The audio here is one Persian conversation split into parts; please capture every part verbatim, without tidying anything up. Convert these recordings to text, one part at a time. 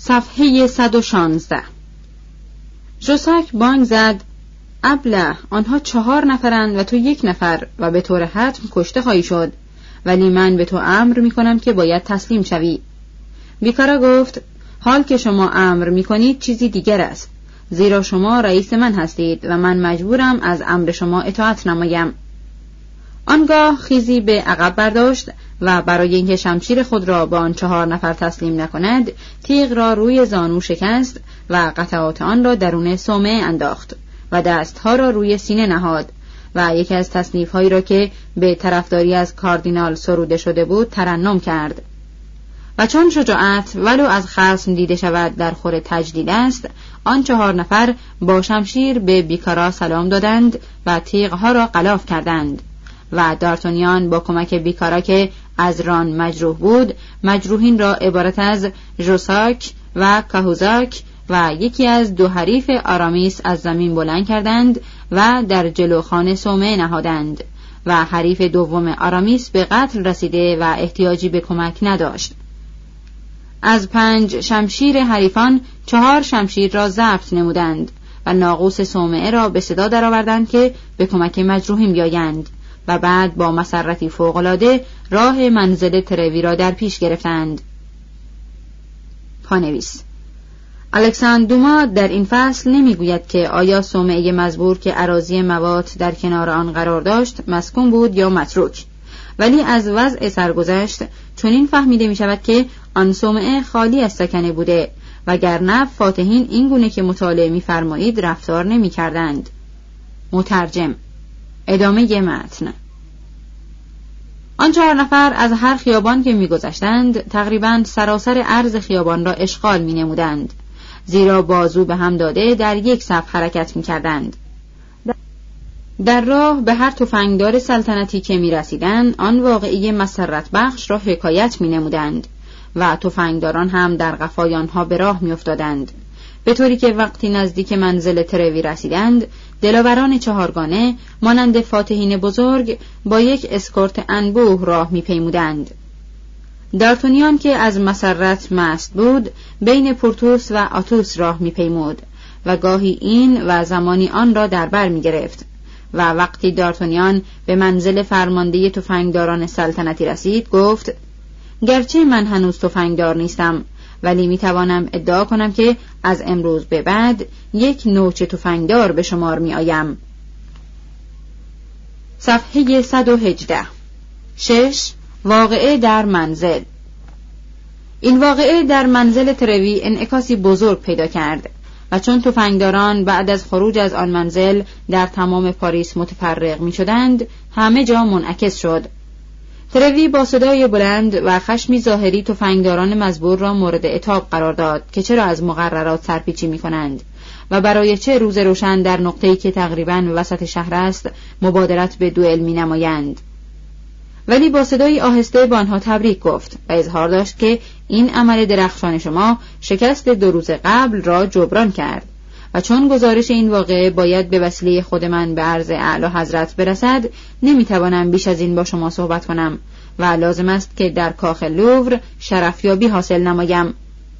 صفحه صد و شانزده. ژوساک بانگ زد: ابله، آنها چهار نفرند و تو یک نفر و به طور حتم کشته خواهی شد، ولی من به تو امر می کنم که باید تسلیم شوی. بیکارا گفت: حال که شما امر می کنید چیزی دیگر است، زیرا شما رئیس من هستید و من مجبورم از امر شما اطاعت نمایم. آنگاه خیزی به عقب برداشت و برای اینکه شمشیر خود را به آن چهار نفر تسلیم نکند، تیغ را روی زانو شکست و قطعات آن را درون صومعه انداخت و دستها را روی سینه نهاد و یکی از تصنیف‌هایی را که به طرفداری از کاردینال سروده شده بود ترنم کرد. و چون شجاعت ولو از خصم دیده شود در خور تجدید است، آن چهار نفر با شمشیر به بیکارا سلام دادند و تیغها را غلاف کردند و دارتانیان با کمک بیکارا که از ران مجروح بود، مجروحین را عبارت از ژوساک و کاهوزاک و یکی از دو حریف آرامیس از زمین بلند کردند و در جلو خانه صومعه نهادند و حریف دوم آرامیس به قتل رسیده و احتیاجی به کمک نداشت. از پنج شمشیر حریفان چهار شمشیر را ضبط نمودند و ناقوس صومعه را به صدا درآوردند که به کمک مجروحین بیایند و بعد با مسرتی فوق‌العاده راه منزل تروی را در پیش گرفتند. پانویس: الکساندر دوما در این فصل نمیگوید که آیا صومعه مزبور که اراضی مواد در کنار آن قرار داشت مسکون بود یا متروک، ولی از وضع سرگذشت چنین فهمیده می شود که آن صومعه خالی از سکنه بوده، وگرنه فاتحین این گونه که مطالعه می فرمایید رفتار نمی کردند. مترجم. ادامه متن. آن چهار نفر از هر خیابان که می گذشتند تقریباً سراسر عرض خیابان را اشغال می نمودند، زیرا بازو به هم داده در یک صف حرکت می کردند. در راه به هر تفنگدار سلطنتی که می رسیدند آن واقعی مسرت بخش را حکایت می نمودند و تفنگداران هم در قفای آنها به راه می افتادند، به طوری که وقتی نزدیک منزل تروی رسیدند دلاوران چهارگانه مانند فاتحین بزرگ با یک اسکورت انبوه راه می پیمودند. دارتانیان که از مسرت مست بود بین پورتوس و آتوس راه می پیمود و گاهی این و زمانی آن را در بر می گرفت و وقتی دارتانیان به منزل فرمانده تفنگداران سلطنتی رسید گفت: گرچه من هنوز تفنگدار نیستم، ولی می توانم ادعا کنم که از امروز به بعد یک نوچه تفنگدار به شمار می آیم. صفحه صد و هجده. شش. واقعه در منزل. این واقعه در منزل تروی انعکاسی بزرگ پیدا کرد و چون تفنگداران بعد از خروج از آن منزل در تمام پاریس متفرق می شدند، همه جا منعکس شد. تروی با صدای بلند و خشمی ظاهری تفنگداران مزبور را مورد عتاب قرار داد که چرا از مقررات سرپیچی می کنند و برای چه روز روشن در نقطه‌ای که تقریباً وسط شهر است مبادرت به دوئل می نمایند. ولی با صدای آهسته به آنها تبریک گفت و اظهار داشت که این عمل درخشان شما شکست دو روز قبل را جبران کرد و چون گزارش این واقعه باید به وسیله خود من به عرض اعلی حضرت برسد، نمیتوانم بیش از این با شما صحبت کنم و لازم است که در کاخ لوور شرفیابی حاصل نمایم.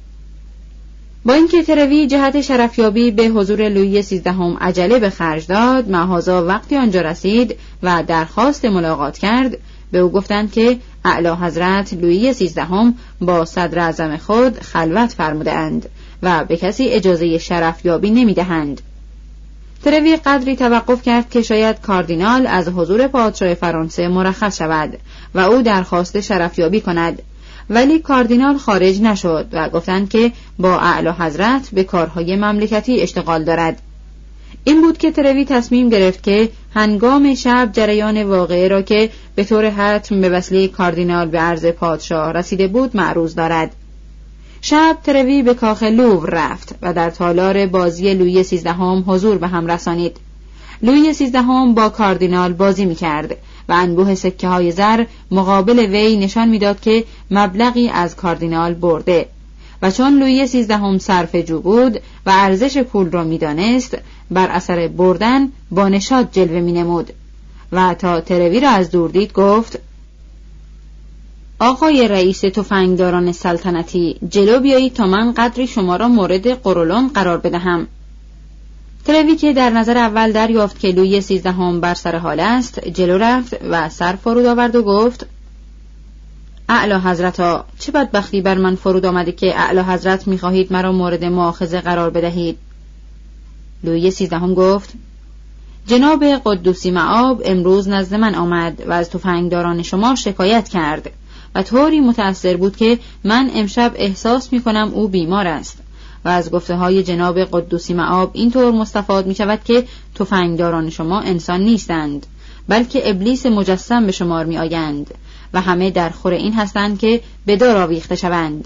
با اینکه تروی جهت شرفیابی به حضور لویی سیزدهم عجله به خرج داد، مهازا وقتی آنجا رسید و درخواست ملاقات کرد، به او گفتند که اعلی حضرت لویی سیزدهم با صدر اعظم خود خلوت فرمودند و به کسی اجازه شرفیابی نمیدهند. تروی قدری توقف کرد که شاید کاردینال از حضور پادشاه فرانسه مرخص شود و او درخواست شرفیابی کند، ولی کاردینال خارج نشد و گفتند که با اعلی حضرت به کارهای مملکتی اشتغال دارد. این بود که تروی تصمیم گرفت که هنگام شب جریان واقعه را که به طور حتم به وسیله کاردینال به عرض پادشاه رسیده بود معروض دارد. شب تروی به کاخ لوور رفت و در تالار بازی لویی سیزدهم حضور به هم رسانید. لویی سیزدهم با کاردینال بازی می‌کرد و انبوه سکه های زر مقابل وی نشان می‌داد که مبلغی از کاردینال برده و چون لویی سیزدهم صرفه جو بود و ارزش پول را می‌دانست، بر اثر بردن با نشاط جلوه می‌نمود و تا تروی را از دور دید گفت: آقای رئیس تفنگداران سلطنتی، جلو بیایید تا من قدری شما را مورد قرولند قرار بدهم. تروی که در نظر اول دریافت که لویی سیزدهم بر سر حال است، جلو رفت و سر فرود آورد و گفت: اعلی حضرتا، چه بدبختی بر من فرود آمده که اعلی حضرت می‌خواهید مرا مورد مؤاخذه قرار بدهید. لویی سیزدهم گفت: جناب قدوسی مآب امروز نزد من آمد و از تفنگداران شما شکایت کرد و طوری متأثر بود که من امشب احساس می‌کنم او بیمار است و از گفته‌های جناب قدوسی مآب اینطور مستفاد می‌شود که تفنگداران شما انسان نیستند بلکه ابلیس مجسم به شمار می‌آیند و همه در خور این هستند که به دار آویخته شوند.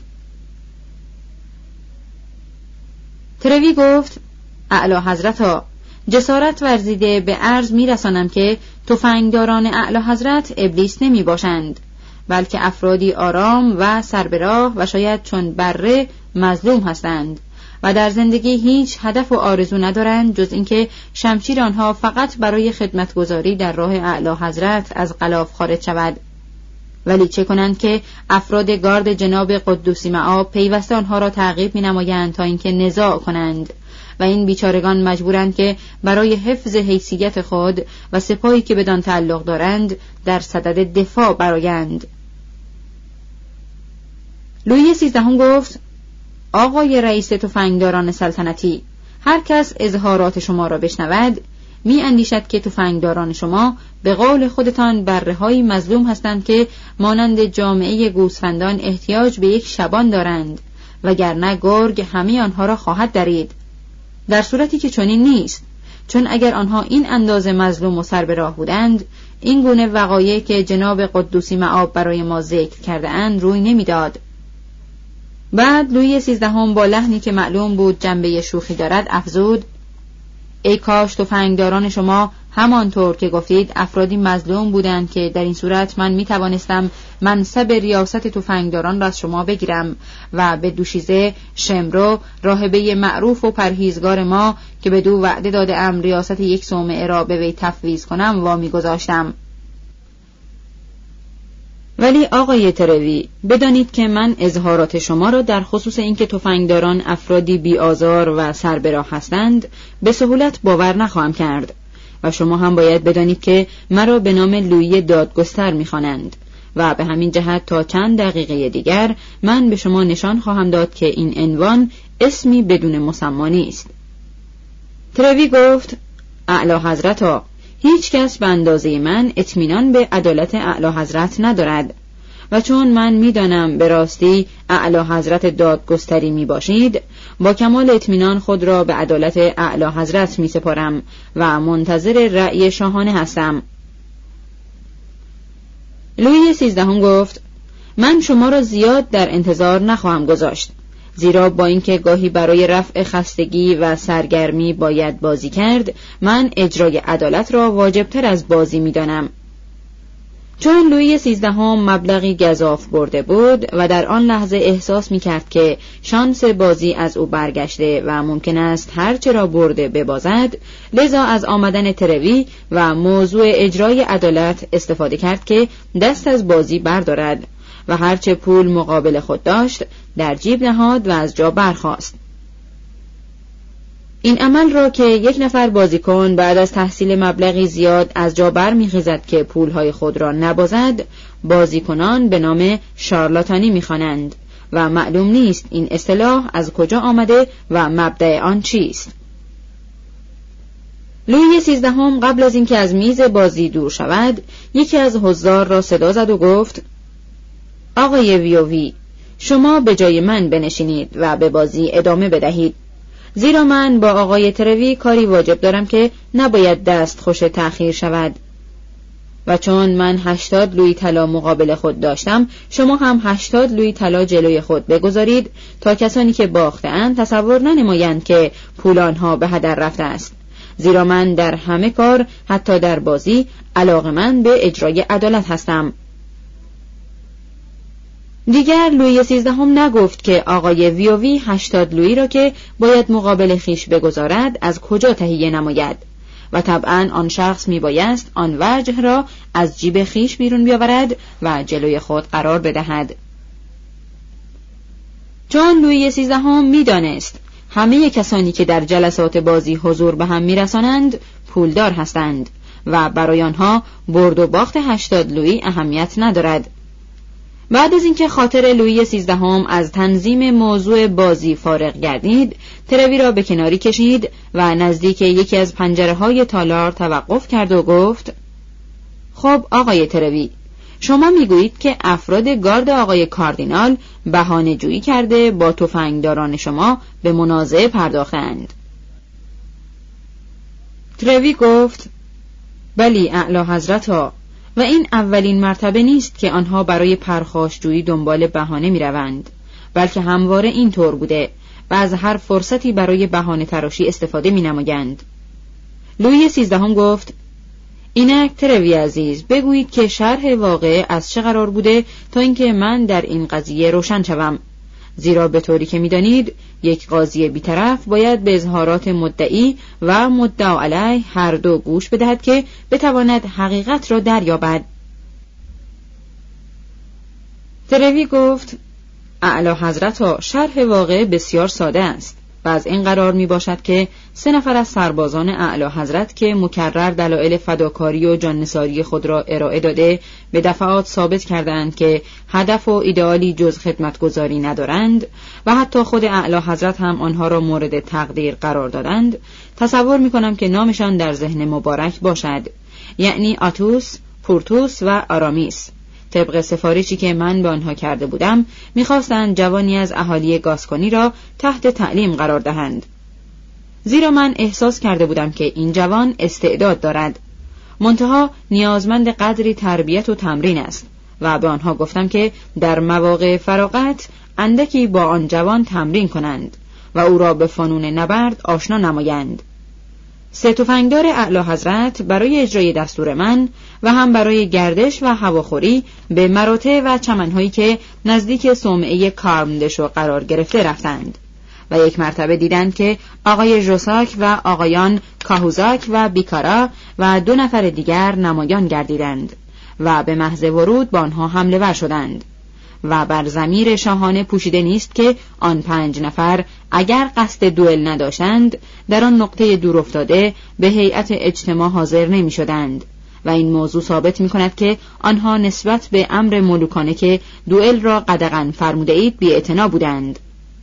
تروی گفت: اعلی حضرتا، جسارت ورزیده به عرض می‌رسانم که تفنگداران اعلی حضرت ابلیس نمی باشند بلکه افرادی آرام و سربراه و شاید چون بره مظلوم هستند و در زندگی هیچ هدف و آرزو ندارند جز اینکه شمشیر آنها فقط برای خدمتگزاری در راه اعلی حضرت از غلاف خارج شود. ولی چه کنند که افراد گارد جناب قدوسی مآب پیوسته آنها را تعقیب می‌نمایند تا اینکه نزاع کنند و این بیچارگان مجبورند که برای حفظ حیثیت خود و سپاهی که بدان تعلق دارند در صدد دفاع برآیند. لویی سیزدهم گفت: آقای رئیس تفنگداران سلطنتی، هر کس اظهارات شما را بشنود می اندیشد که تفنگداران شما به قول خودتان بره‌های مظلوم هستند که مانند جامعه گوسفندان احتیاج به یک شبان دارند وگرنه گرگ همه آنها را خواهد درید، در صورتی که چنین نیست، چون اگر آنها این اندازه مظلوم و سر به راه بودند این گونه وقایع که جناب قدوسی مآب برای ما ذکر کرده اند روی نمیداد. بعد لویی سیزدهم با لحنی که معلوم بود جنبه شوخی دارد افزود: ای کاش تفنگداران شما همانطور که گفتید افرادی مظلوم بودند که در این صورت من می توانستم منصب ریاست تفنگداران را از شما بگیرم و به دوشیزه شمرو راهبه معروف و پرهیزگار ما که به دو وعده داده ام ریاست یک صومعه را به وی تفویض کنم وامی گذاشتم. ولی آقای تروی، بدانید که من اظهارات شما را در خصوص اینکه تفنگداران افرادی بی‌آزار و سربراه هستند به سهولت باور نخواهم کرد و شما هم باید بدانید که مرا به نام لویی دادگستر می‌خوانند و به همین جهت تا چند دقیقه دیگر من به شما نشان خواهم داد که این عنوان اسمی بدون مسمی نیست. تروی گفت: اعلی حضرتا، هیچ کس به اندازه من اطمینان به عدالت اعلی حضرت ندارد و چون من میدانم به راستی اعلی حضرت دادگستری می باشید با کمال اطمینان خود را به عدالت اعلی حضرت می سپارم و منتظر رأی شاهانه هستم. لویی سیزدهم گفت: من شما را زیاد در انتظار نخواهم گذاشت، زیرا با اینکه گاهی برای رفع خستگی و سرگرمی باید بازی کرد، من اجرای عدالت را واجبتر از بازی می‌دانم. چون لویی سیزدهم مبلغی گزاف برده بود و در آن لحظه احساس می‌کرد که شانس بازی از او برگشته و ممکن است هرچه را برده ببازد، لذا از آمدن تروی و موضوع اجرای عدالت استفاده کرد که دست از بازی بردارد و هرچه پول مقابل خود داشت در جیب نهاد و از جا برخاست. این عمل را که یک نفر بازیکن بعد از تحصیل مبلغی زیاد از جا بر می‌خیزد که پولهای خود را نبازد، بازیکنان به نام شارلاتانی می‌خوانند و معلوم نیست این اصطلاح از کجا آمده و مبدأ آن چیست. لویی سیزدهم قبل از اینکه از میز بازی دور شود، یکی از حضار را صدا زد و گفت: آقای ویووی، شما به جای من بنشینید و به بازی ادامه بدهید، زیرا من با آقای تروی کاری واجب دارم که نباید دست خوش تأخیر شود و چون من هشتاد لویی طلا مقابل خود داشتم، شما هم هشتاد لویی طلا جلوی خود بگذارید تا کسانی که باخته‌اند تصور ننمایند که پول آنها به هدر رفته است، زیرا من در همه کار حتی در بازی علاقه‌مند به اجرای عدالت هستم. دیگر لویی سیزدهم نگفت که آقای ویووی هشتاد لویی را که باید مقابل خیش بگذارد از کجا تهیه نماید و طبعاً آن شخص میبایست آن وجه را از جیب خیش بیرون بیاورد و جلوی خود قرار بدهد. چون لویی سیزدهم میدانست همه کسانی که در جلسات بازی حضور به هم میرسانند پولدار هستند و برای آنها برد و باخت هشتاد لویی اهمیت ندارد. بعد از اینکه خاطر لویی سیزدهم از تنظیم موضوع بازی فارغ گردید، تروی را به کناری کشید و نزدیک یکی از پنجره‌های تالار توقف کرد و گفت: خب آقای تروی، شما میگویید که افراد گارد آقای کاردینال بهانه جویی کرده با تفنگداران شما به منازعه پرداختند. تروی گفت: بلی اعلی حضرتا، و این اولین مرتبه نیست که آنها برای پرخاشجویی دنبال بهانه می روند، بلکه همواره این طور بوده و از هر فرصتی برای بهانه تراشی استفاده می نمایند. لویی سیزدهم گفت: اینک تروی عزیز، بگویید که شرح واقع از چه قرار بوده تا اینکه من در این قضیه روشن شوم، زیرا به طوری که می‌دانید یک قاضی بی‌طرف باید به اظهارات مدعی و مدعا علیه هر دو گوش بدهد که بتواند حقیقت را دریابد. تروی گفت: اعلی حضرتا، شرح واقع بسیار ساده است و از این قرار می باشد که سه نفر از سربازان اعلی حضرت که مکرر دلایل فداکاری و جاننثاری خود را ارائه داده به دفعات ثابت کردند که هدف و ایدئالی جز خدمتگزاری ندارند و حتی خود اعلی حضرت هم آنها را مورد تقدیر قرار دادند، تصور می کنم که نامشان در ذهن مبارک باشد، یعنی آتوس، پورتوس و آرامیس. طبق سفارشی که من به آنها کرده بودم می‌خواستند جوانی از اهالی گاسکونی را تحت تعلیم قرار دهند، زیرا من احساس کرده بودم که این جوان استعداد دارد، منتها نیازمند قدری تربیت و تمرین است و به آنها گفتم که در مواقع فراغت اندکی با آن جوان تمرین کنند و او را به فنون نبرد آشنا نمایند. سه تفنگدار اعلی حضرت برای اجرای دستور من و هم برای گردش و هواخوری به مراتع و چمنهایی که نزدیک صومعه کارمدشو قرار گرفته رفتند و یک مرتبه دیدند که آقای ژوساک و آقایان کاهوزاک و بیکارا و دو نفر دیگر نمایان گردیدند و به محض ورود با آنها حمله ور شدند و بر ضمیر شاهانه پوشیده نیست که آن پنج نفر اگر قصد دوئل نداشتند در آن نقطه دور افتاده به هیئت اجتماع حاضر نمی شدند و این موضوع ثابت می کند که آنها نسبت به امر ملوکانه که دوئل را قدغن فرموده اید بی‌اعتنا بودند.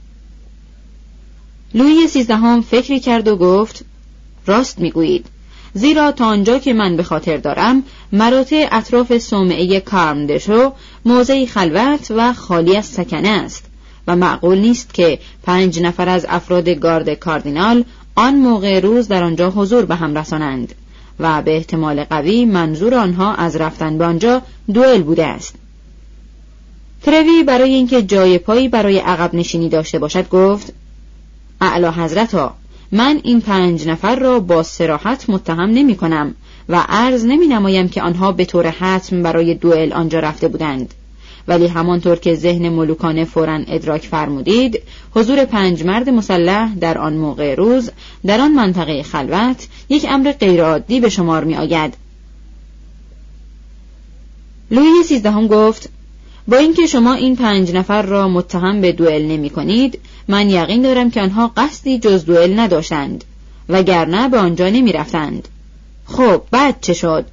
لویی سیزدهم فکری کرد و گفت: راست می گویید، زیرا تا آنجا که من به خاطر دارم مراتع اطراف صومعه کارمدشو موضعی خلوت و خالی از سکنه است و معقول نیست که پنج نفر از افراد گارد کاردینال آن موقع روز در آنجا حضور به هم رسانند و به احتمال قوی منظور آنها از رفتن به آنجا دوئل بوده است. تروی برای اینکه جای پایی برای عقب نشینی داشته باشد گفت: اعلی حضرتا، من این پنج نفر را با صراحت متهم نمی کنم و عرض نمی نمایم که آنها به طور حتم برای دوئل آنجا رفته بودند، ولی همانطور که ذهن ملوکانه فوراً ادراک فرمودید، حضور پنج مرد مسلح در آن موقع روز در آن منطقه خلوت یک امر غیرعادی به شمار می آید. لویی سیزدهم گفت: با اینکه شما این پنج نفر را متهم به دوئل نمی کنید، من یقین دارم که آنها قصدی جز دوئل نداشتند وگرنه به آنجا نمی رفتند. خب بعد چه شد؟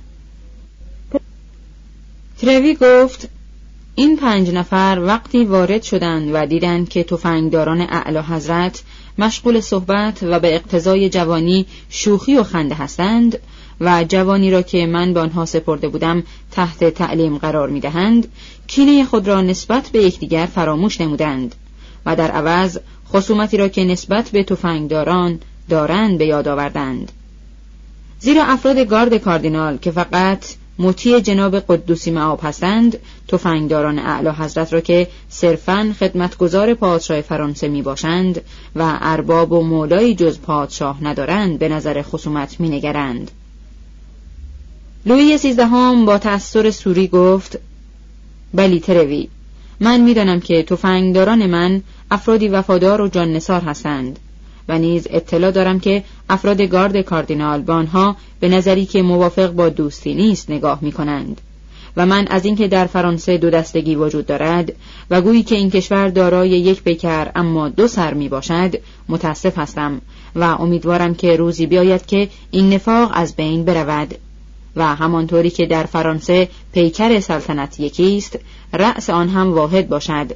تروی گفت: این پنج نفر وقتی وارد شدند و دیدند که تفنگداران اعلی حضرت مشغول صحبت و به اقتضای جوانی شوخی و خنده هستند و جوانی را که من به آنها سپرده بودم تحت تعلیم قرار می دهند، کینه خود را نسبت به یکدیگر فراموش نمودند و در عوض خصومتی را که نسبت به تفنگداران دارند به یاد آوردند. زیرا افراد گارد کاردینال که فقط مطیع جناب قدوسی مآب هستند، تفنگداران اعلی حضرت را که صرفاً خدمتگزار پادشاه فرانسه می باشند و ارباب و مولای جز پادشاه ندارند به نظر خصومت می نگرند. لویی سیزدهم با تأثر سوری گفت: بلی تروی، من می دانم که تفنگداران من افرادی وفادار و جان نثار هستند و نیز اطلاع دارم که افراد گارد کاردینال به آنها به نظری که موافق با دوستی نیست نگاه می کنند و من از اینکه در فرانسه دو دستگی وجود دارد و گویی که این کشور دارای یک پیکر اما دو سر می باشد متاسف هستم و امیدوارم که روزی بیاید که این نفاق از بین برود و همانطوری که در فرانسه پیکر سلطنت یکیست رأس آن هم واحد باشد.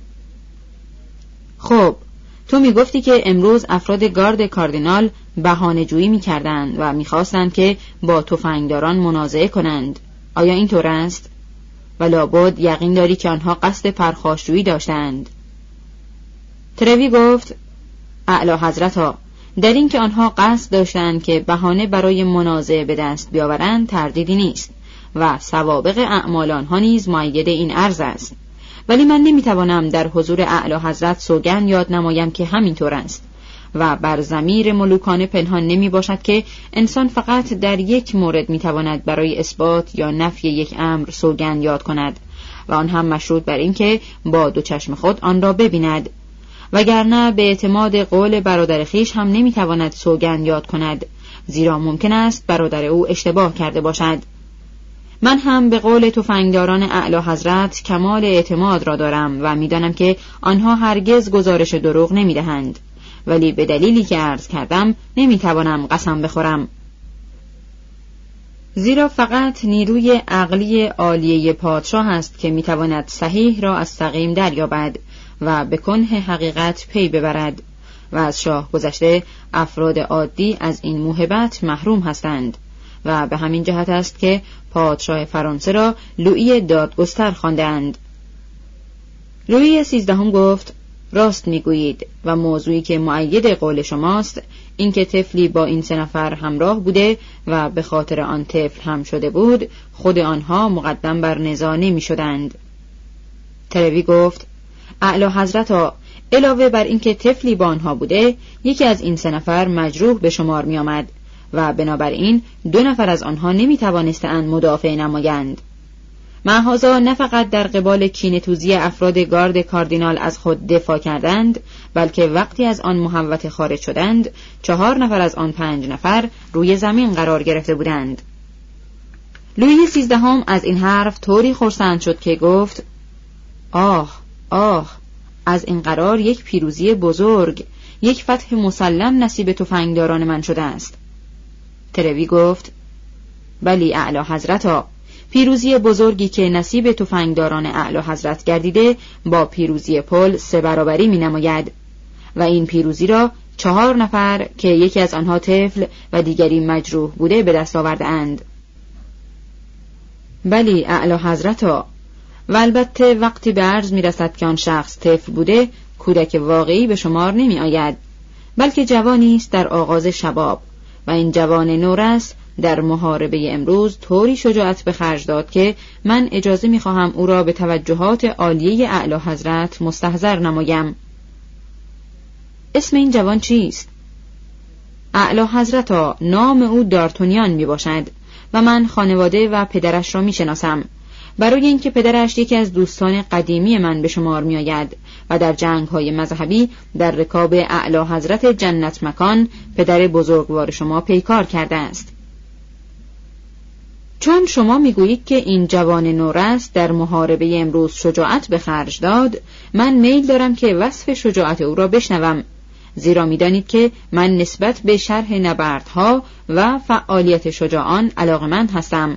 خب تو می گفتی که امروز افراد گارد کاردینال بهانه جویی می کردند و می خواستند که با تفنگداران منازعه کنند. آیا این طور است؟ و لابد یقین داری که آنها قصد پرخاشجویی داشتند. تروی گفت اعلی حضرتا، در این که آنها قصد داشتند که بهانه برای منازعه به دست بیاورند تردیدی نیست و سوابق اعمال آنها نیز مؤید این عرض است، ولی من نمیتوانم در حضور اعلی حضرت سوگند یاد نمایم که همینطور است و بر ضمیر ملوکانه پنهان نمی باشد که انسان فقط در یک مورد میتواند برای اثبات یا نفی یک امر سوگند یاد کند و آن هم مشروط بر این که با دو چشم خود آن را ببیند، وگرنه به اعتماد قول برادر خویش هم نمیتواند سوگند یاد کند، زیرا ممکن است برادر او اشتباه کرده باشد. من هم به قول تفنگداران اعلی حضرت کمال اعتماد را دارم و میدانم که آنها هرگز گزارش دروغ نمیدهند، ولی به دلیلی که عرض کردم نمیتوانم قسم بخورم، زیرا فقط نیروی عقلی عالیه پادشاه است که میتواند صحیح را از سقیم دریابد و به کنه حقیقت پی ببرد و از شاه گذشته افراد عادی از این موهبت محروم هستند و به همین جهت است که پادشاه فرانسه را لویی دادگستر خواندند. لویی سیزدهم گفت راست میگویید و موضوعی که مؤید قول شماست این که طفلی با این سه نفر همراه بوده و به خاطر آن طفل هم شده بود، خود آنها مقدم بر نزاع نمی شدند. تروی گفت اعلی حضرتا، علاوه بر اینکه طفلی با آنها بوده، یکی از این سه نفر مجروح به شمار می آمد و بنابراین دو نفر از آنها نمی توانستند مدافع نمایند. معهازا نه فقط در قبال کینه‌توزی افراد گارد کاردینال از خود دفاع کردند، بلکه وقتی از آن محوطه خارج شدند چهار نفر از آن پنج نفر روی زمین قرار گرفته بودند. لویی سیزدهم از این حرف طوری خرسند شد که گفت آه آه، از این قرار یک پیروزی بزرگ، یک فتح مسلم نصیب تفنگداران من شده است. تروی گفت بلی اعلی حضرتا، پیروزی بزرگی که نصیب تفنگداران اعلی حضرت گردیده با پیروزی پل سه برابری می نماید و این پیروزی را چهار نفر که یکی از آنها طفل و دیگری مجروح بوده به دست آورده اند. بلی اعلی حضرتا، و البته وقتی به عرض می رسد که آن شخص طفل بوده، کودک واقعی به شمار نمی آید، بلکه جوانی است در آغاز شباب و این جوان نورس در محاربه امروز طوری شجاعت به خرج داد که من اجازه می خواهم او را به توجهات عالیه اعلی حضرت مستحضر نمایم. اسم این جوان چیست؟ اعلی حضرتا، نام او دارتونیان می باشد و من خانواده و پدرش را می شناسم، برای اینکه پدرش یکی از دوستان قدیمی من به شمار می آید و در جنگ‌های مذهبی در رکاب اعلی حضرت جنت مکان پدر بزرگوار شما پیکار کرده است. چون شما میگویید که این جوان نورس در محاربه امروز شجاعت به خرج داد، من میل دارم که وصف شجاعت او را بشنوم، زیرا میدانید که من نسبت به شرح نبردها و فعالیت شجاعان علاقه‌مند هستم.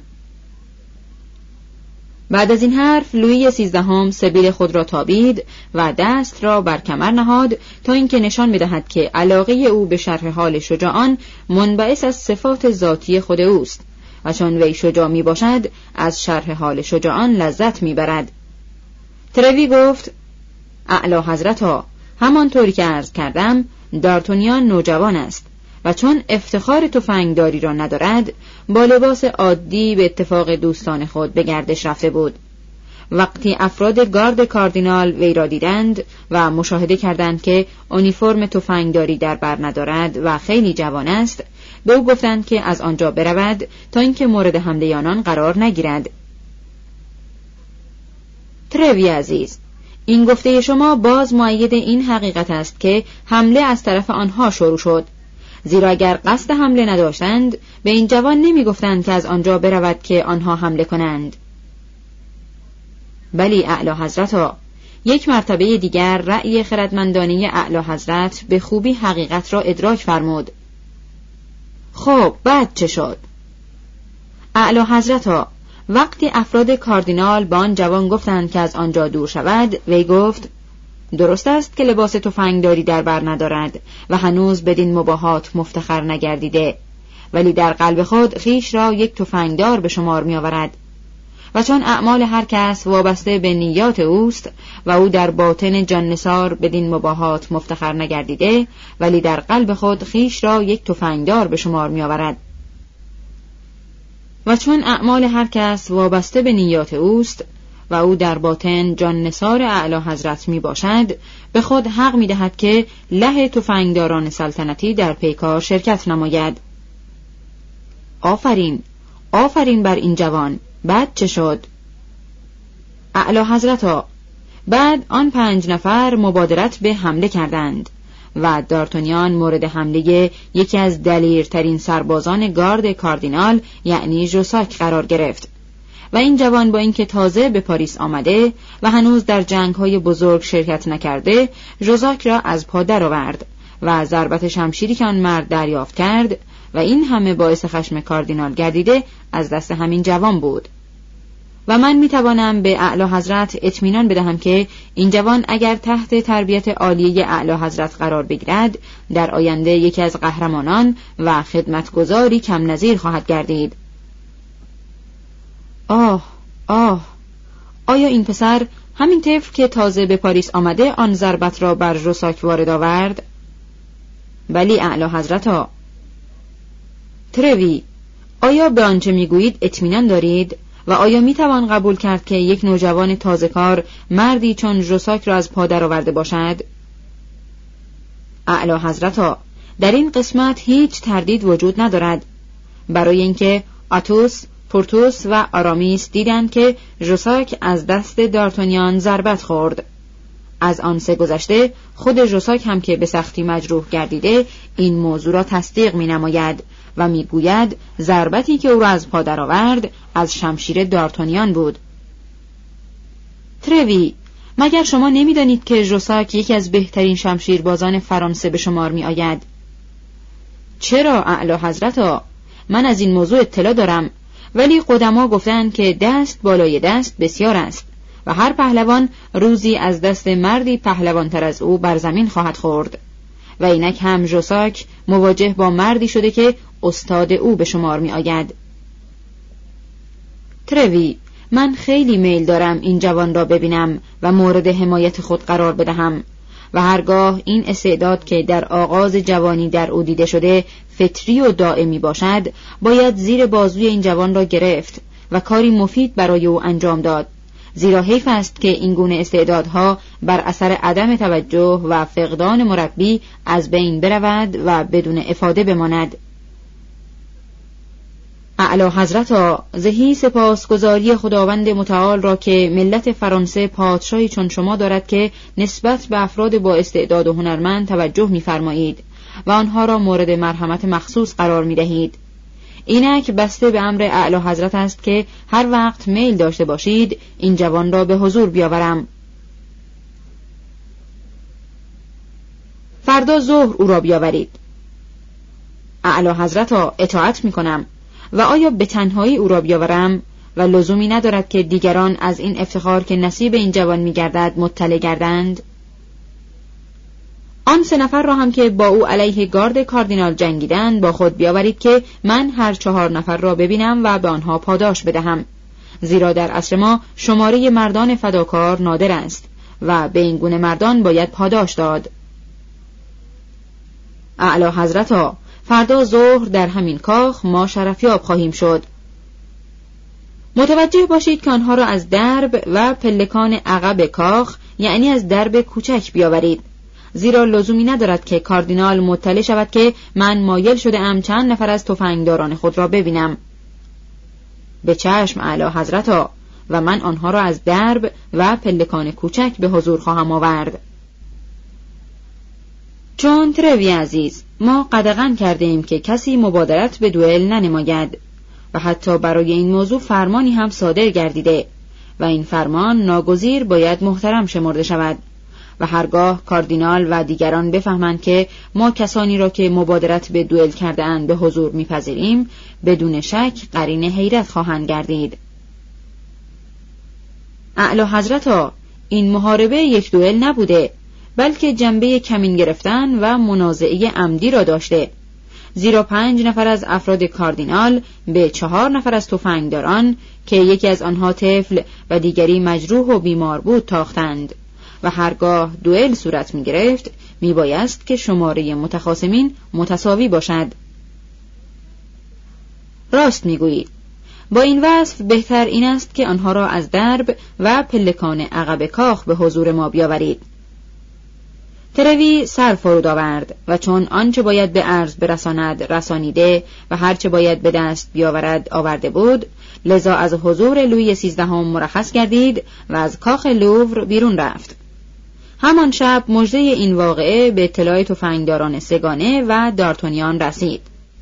بعد از این حرف لویی سیزدهم سبیل خود را تابید و دست را بر کمر نهاد تا اینکه نشان بدهد که علاقه او به شرح حال شجاعان منبعث از صفات ذاتی خود اوست و چون وی شجاع می باشد از شرح حال شجاعان لذت می برد. تروی گفت اعلی حضرتا، همانطوری که عرض کردم دارتونیان نوجوان است و چون افتخار تفنگداری را ندارد با لباس عادی به اتفاق دوستان خود به گردش رفته بود. وقتی افراد گارد کاردینال وی را دیدند و مشاهده کردند که اونیفرم تفنگداری در بر ندارد و خیلی جوان است، به او گفتند که از آنجا برود تا اینکه مورد حمله آنان قرار نگیرد. تروی عزیز، این گفته شما باز مؤید این حقیقت است که حمله از طرف آنها شروع شد، زیرا اگر قصد حمله نداشتند به این جوان نمی گفتند که از آنجا برود که آنها حمله کنند. بلی اعلی حضرتا، یک مرتبه دیگر رأی خردمندانه اعلی حضرت به خوبی حقیقت را ادراک فرمود. خب بعد چه شد؟ اعلی حضرتا، وقتی افراد کاردینال با آن جوان گفتند که از آنجا دور شود، وی گفت درست است که لباس تفنگداری در بر ندارد و هنوز بدین مباهات مفتخر نگردیده، ولی در قلب خود خیش را یک تفنگدار به شمار می آورد و چون اعمال هر کس وابسته به نیات اوست و او در باطن جان نثار بدین مباهات مفتخر نگردیده، ولی در قلب خود خیش را یک تفنگدار به شمار می آورد و چون اعمال هر کس وابسته به نیات اوست و او در باطن جان نثار اعلی حضرت می باشد، به خود حق می دهد که له تفنگداران سلطنتی در پیکار شرکت نماید. آفرین، آفرین بر این جوان. بعد چه شد؟ اعلی حضرتا، بعد آن پنج نفر مبادرت به حمله کردند و دارتونیان مورد حمله یکی از دلیرترین سربازان گارد کاردینال یعنی ژوساک قرار گرفت و این جوان با اینکه تازه به پاریس آمده و هنوز در جنگ‌های بزرگ شرکت نکرده، ژوساک را از پا درآورد و ضربت شمشیری که آن مرد دریافت کرد و این همه باعث خشم کاردینال گردیده از دست همین جوان بود. و من میتوانم به اعلی حضرت اطمینان بدهم که این جوان اگر تحت تربیت عالیه اعلی حضرت قرار بگیرد، در آینده یکی از قهرمانان و خدمتگزاری کم نظیر خواهد گردید. آه آه، آیا این پسر همین طفل که تازه به پاریس آمده آن ضربت را بر ژوساک وارد آورد؟ بلی اعلی حضرتا. تروی، آیا به آنچه میگویید اطمینان دارید و آیا میتوان قبول کرد که یک نوجوان تازه کار مردی چون ژوساک را از پا درآورده باشد؟ اعلی حضرتا، در این قسمت هیچ تردید وجود ندارد، برای اینکه آتوس، پورتوس و آرامیس دیدند که ژوساک از دست دارتونیان ضربت خورد. از آن سه گذشته خود ژوساک هم که به سختی مجروح گردیده این موضوع را تصدیق می نماید و می گوید ضربتی که او را از پا درآورد از شمشیر دارتونیان بود. تروی، مگر شما نمی دانید که ژوساک یکی از بهترین شمشیربازان فرانسه به شمار می آید؟ چرا اعلی حضرتا؟ من از این موضوع اطلاع دارم، ولی قدما گفتند که دست بالای دست بسیار است و هر پهلوان روزی از دست مردی پهلوانتر از او بر زمین خواهد خورد و اینک هم ژوساک مواجه با مردی شده که استاد او به شمار می آید. تروی، من خیلی میل دارم این جوان را ببینم و مورد حمایت خود قرار بدهم و هرگاه این استعداد که در آغاز جوانی در او دیده شده فطری و دائمی باشد، باید زیر بازوی این جوان را گرفت و کاری مفید برای او انجام داد، زیرا حیف است که این گونه استعدادها بر اثر عدم توجه و فقدان مربی از بین برود و بدون افاده بماند. اعلی حضرتا، زهی سپاسگزاری خداوند متعال را که ملت فرانسه پادشاهی چون شما دارد که نسبت به افراد با استعداد و هنرمند توجه می‌فرمایید و آنها را مورد مرحمت مخصوص قرار می‌دهید. اینک بسته به امر اعلی حضرت است که هر وقت میل داشته باشید این جوان را به حضور بیاورم. فردا ظهر او را بیاورید. اعلی حضرتا، اطاعت می‌کنم. و آیا به تنهایی او را بیاورم و لزومی ندارد که دیگران از این افتخار که نصیب این جوان می‌گردد مطلع گردند؟ آن سه نفر را هم که با او علیه گارد کاردینال جنگیدند با خود بیاورید که من هر چهار نفر را ببینم و به آنها پاداش بدهم، زیرا در عصر ما شماره مردان فداکار نادر است و به این گونه مردان باید پاداش داد. اعلی حضرتا، فردا ظهر در همین کاخ ما شرفیاب خواهیم شد. متوجه باشید که آنها را از درب و پلکان عقب کاخ یعنی از درب کوچک بیاورید، زیرا لزومی ندارد که کاردینال مطلع شود که من مایل شده ام چند نفر از تفنگداران خود را ببینم. به چشم اعلی حضرتا، و من آنها را از درب و پلکان کوچک به حضور خواهم آورد. چون تروی عزیز، ما قدغن کرده ایم که کسی مبادرت به دوئل ننماید و حتی برای این موضوع فرمانی هم صادر گردیده و این فرمان ناگزیر باید محترم شمرده شود و هرگاه کاردینال و دیگران بفهمند که ما کسانی را که مبادرت به دوئل کرده اند به حضور میپذیریم، بدون شک قرین حیرت خواهند گردید. اعلی حضرتا، این محاربه یک دوئل نبوده، بلکه جنبه کمین گرفتن و منازعه عمدی را داشته، زیرا پنج نفر از افراد کاردینال به چهار نفر از تفنگداران که یکی از آنها طفل و دیگری مجروح و بیمار بود تاختند و هرگاه دوئل صورت می گرفت می بایست که شماره متخاصمین متساوی باشد. راست می گویید. با این وصف بهتر این است که آنها را از درب و پلکان عقب کاخ به حضور ما بیاورید. تروی سر فرود آورد و چون آنچه باید به عرض برساند رسانیده و هرچه باید به دست بیاورد آورده بود، لذا از حضور لویی سیزدهم مرخص گردید و از کاخ لوور بیرون رفت. همان شب مژده این واقعه به اطلاع تفنگداران سگانه و دارتونیان رسید.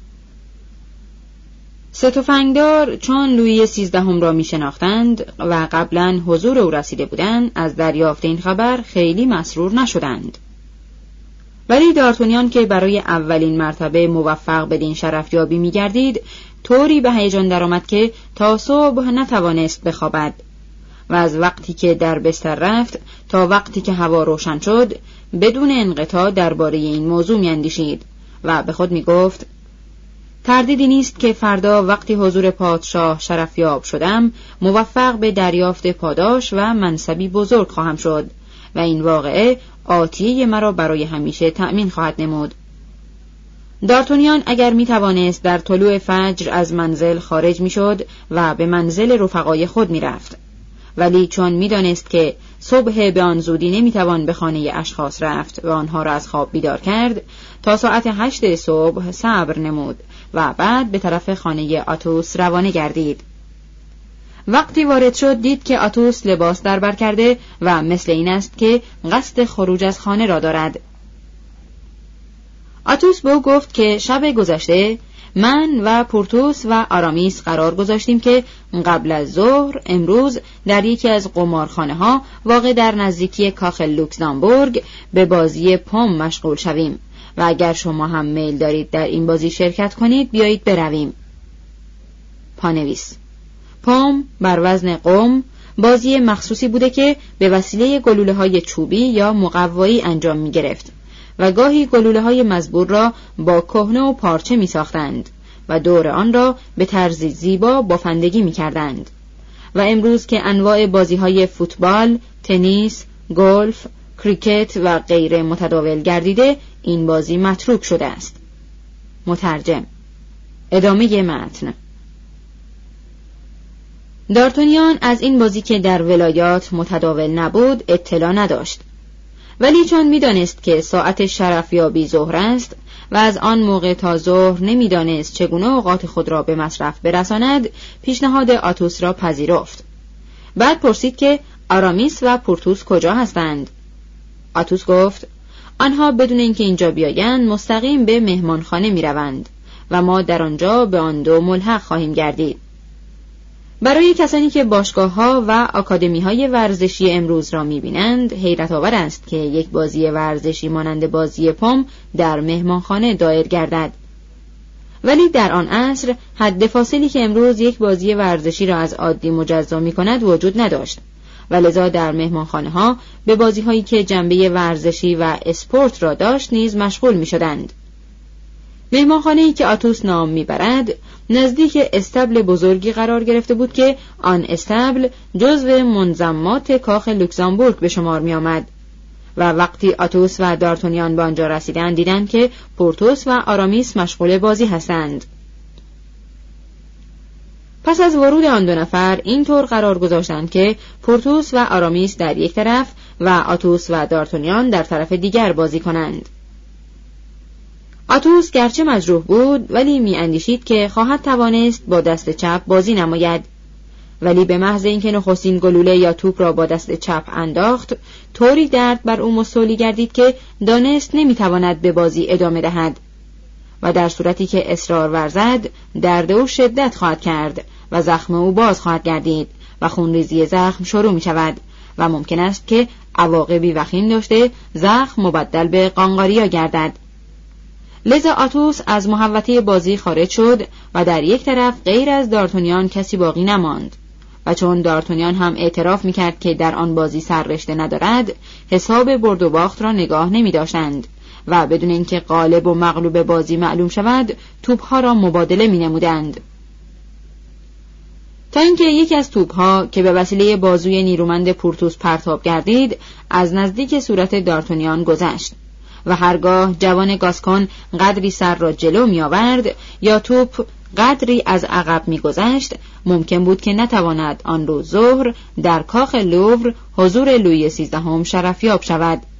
سه تفنگدار چون لویی سیزدهم را می شناختند و قبلا حضور او رسیده بودند، از دریافت این خبر خیلی مسرور نشدند. ولی دارتونیان که برای اولین مرتبه موفق بدین شرفیابی می گردید، طوری به هیجان درآمد که تا صبح نتوانست بخوابد و از وقتی که در بستر رفت تا وقتی که هوا روشن شد بدون انقطاع درباره این موضوع می اندیشید و به خود می گفت: تردیدی نیست که فردا وقتی حضور پادشاه شرفیاب شدم موفق به دریافت پاداش و منصبی بزرگ خواهم شد و این واقعه آتیه مرا برای همیشه تأمین خواهد نمود. دارتونیان اگر می توانست در طلوع فجر از منزل خارج می شد و به منزل رفقای خود می رفت، ولی چون می دانست که صبح به آن زودی نمی توان به خانه اشخاص رفت و آنها را از خواب بیدار کرد، تا ساعت هشت صبح صبر نمود و بعد به طرف خانه آتوس روانه گردید. وقتی وارد شد دید که آتوس لباس در بر کرده و مثل این است که قصد خروج از خانه را دارد. آتوس به او گفت که شب گذشته من و پورتوس و آرامیس قرار گذاشتیم که قبل از ظهر امروز در یکی از قمارخانه ها واقع در نزدیکی کاخ لوکزامبورگ به بازی پوم مشغول شویم و اگر شما هم میل دارید در این بازی شرکت کنید بیایید برویم. پانویس: پوم بر وزن قم بازی مخصوصی بوده که به وسیله گلوله‌های چوبی یا مقوایی انجام می گرفت و گاهی گلوله‌های مزبور را با کهنه و پارچه می ساختند و دور آن را به طرزی زیبا بافندگی می کردند. و امروز که انواع بازی‌های فوتبال، تنیس، گلف، کریکت و غیره متداول گردیده، این بازی متروک شده است. مترجم. ادامه متن. دارتونیان از این بازی که در ولایات متداول نبود اطلاع نداشت، ولی چون می‌دانست که ساعت شرفیابی ظهر است و از آن موقع تا ظهر نمی‌دانست چگونه اوقات خود را به مصرف برساند، پیشنهاد آتوس را پذیرفت. بعد پرسید که آرامیس و پورتوس کجا هستند؟ آتوس گفت: آنها بدون اینکه اینجا بیایند مستقیم به مهمانخانه می‌روند و ما در آنجا به آن دو ملحق خواهیم گردید. برای کسانی که باشگاه‌ها و آکادمی‌های ورزشی امروز را می‌بینند، حیرت آور است که یک بازی ورزشی مانند بازی پوم در مهمانخانه دایر گردد. ولی در آن عصر حد فاصلی که امروز یک بازی ورزشی را از عادی مجزا می‌کند وجود نداشت و لذا در مهمانخانه‌ها به بازی‌هایی که جنبه ورزشی و اسپورت را داشت نیز مشغول می‌شدند. مهمانخانه‌ای که آتوس نام می‌برد نزدیک استبل بزرگی قرار گرفته بود که آن استبل جزو منضمات کاخ لوکزامبورگ به شمار می‌آمد و وقتی آتوس و دارتونیان به آنجا رسیدند دیدند که پورتوس و آرامیس مشغول بازی هستند. پس از ورود آن دو نفر اینطور قرار گذاشتند که پورتوس و آرامیس در یک طرف و آتوس و دارتونیان در طرف دیگر بازی کنند. آتوس گرچه مجروح بود ولی می اندیشید که خواهد توانست با دست چپ بازی نماید ولی به محض اینکه نخستین گلوله یا توپ را با دست چپ انداخت، طوری درد بر او مستولی گردید که دانست نمیتواند به بازی ادامه دهد و در صورتی که اصرار ورزد درد او شدت خواهد کرد و زخم او باز خواهد گردید و خونریزی زخم شروع می شود و ممکن است که عواقبی وخیم داشته زخم مبدل به قانقاریا گردد. لذا آتوس از محوطه بازی خارج شد و در یک طرف غیر از دارتونیان کسی باقی نماند و چون دارتونیان هم اعتراف میکرد که در آن بازی سررشته ندارد، حساب برد و باخت را نگاه نمی داشتند و بدون اینکه غالب و مغلوب بازی معلوم شود توپها را مبادله می نمودند. تا اینکه یکی از توپها که به وسیله بازوی نیرومند پورتوس پرتاب گردید از نزدیک صورت دارتونیان گذشت و هرگاه جوان گاسکون قدری سر را جلو می آورد یا توپ قدری از عقب می گذشت، ممکن بود که نتواند آن روز ظهر در کاخ لوور حضور لویی سیزدهم شرفیاب شود.